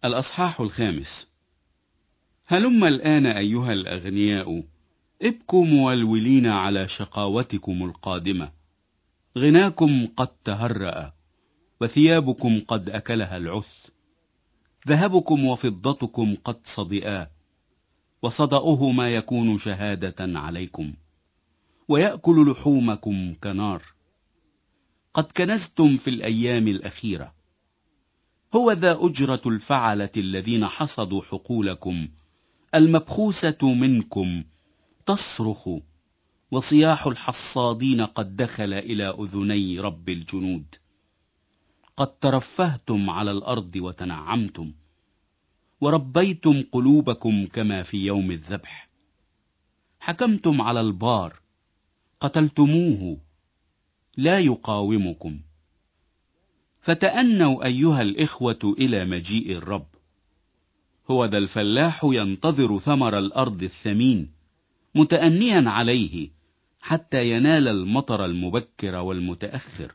الأصحاح 5. هلم الآن أيها الأغنياء، ابكوا مولولين على شقاوتكم القادمة. غناكم قد تهرأ، وثيابكم قد أكلها العث. ذهبكم وفضتكم قد صدئا، وصدأه ما يكون شهادة عليكم، ويأكل لحومكم كنار. قد كنزتم في الأيام الأخيرة. هو ذا أجرة الفعلة الذين حصدوا حقولكم، المبخوسة منكم تصرخ، وصياح الحصادين قد دخل إلى أذني رب الجنود. قد ترفهتم على الأرض وتنعمتم، وربيتم قلوبكم كما في يوم الذبح. حكمتم على البار، قتلتموه، لا يقاومكم. فتأنوا أيها الإخوة إلى مجيء الرب. هو ذا الفلاح ينتظر ثمر الأرض الثمين، متأنيا عليه حتى ينال المطر المبكر والمتأخر.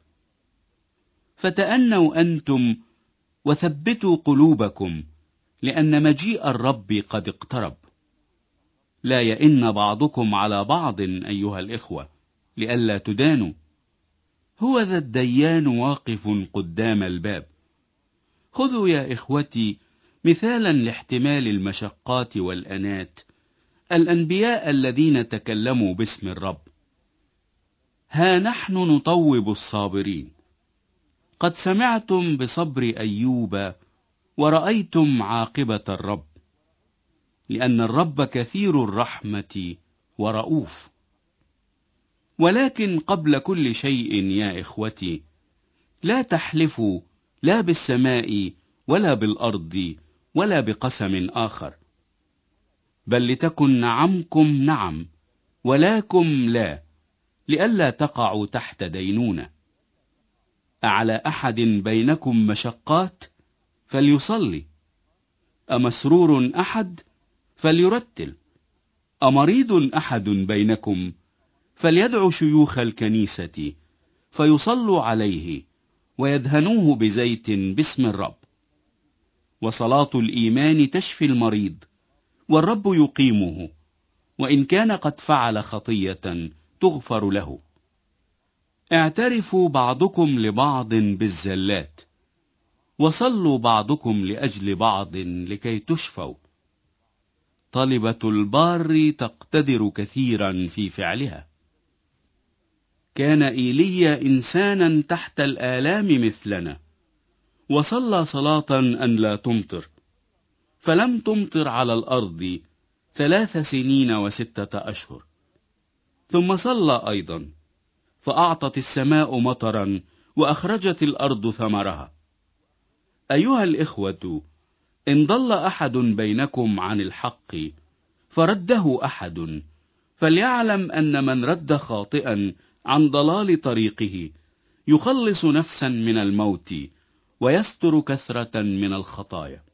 فتأنوا أنتم وثبتوا قلوبكم، لأن مجيء الرب قد اقترب. لا يئن بعضكم على بعض أيها الإخوة، لئلا تدانوا. هو ذا الديان واقف قدام الباب. خذوا يا إخوتي مثالا لاحتمال المشقات والأنات الأنبياء الذين تكلموا باسم الرب. ها نحن نطوب الصابرين. قد سمعتم بصبر أيوب، ورأيتم عاقبة الرب، لأن الرب كثير الرحمة ورؤوف. ولكن قبل كل شيء يا إخوتي، لا تحلفوا لا بالسماء ولا بالأرض ولا بقسم آخر، بل لتكن نعمكم نعم ولاكم لا، لئلا تقعوا تحت دينونة. أعلى أحد بينكم مشقات فليصلي، أمسرور أحد فليرتل، أمريض أحد بينكم فليدعو شيوخ الكنيسة فيصلوا عليه ويدهنوه بزيت باسم الرب. وصلاة الإيمان تشفي المريض، والرب يقيمه، وإن كان قد فعل خطية تغفر له. اعترفوا بعضكم لبعض بالزلات، وصلوا بعضكم لأجل بعض لكي تشفوا. طلبة البار تقتدر كثيرا في فعلها. كان إيليا إنسانا تحت الآلام مثلنا، وصلى صلاة أن لا تمطر، فلم تمطر على الأرض 3 سنين و6 أشهر. ثم صلى أيضا، فأعطت السماء مطرا، وأخرجت الأرض ثمرها. أيها الإخوة، إن ضل أحد بينكم عن الحق فرده أحد، فليعلم أن من رد خاطئا عن ضلال طريقه يخلص نفسا من الموت، ويستر كثرة من الخطايا.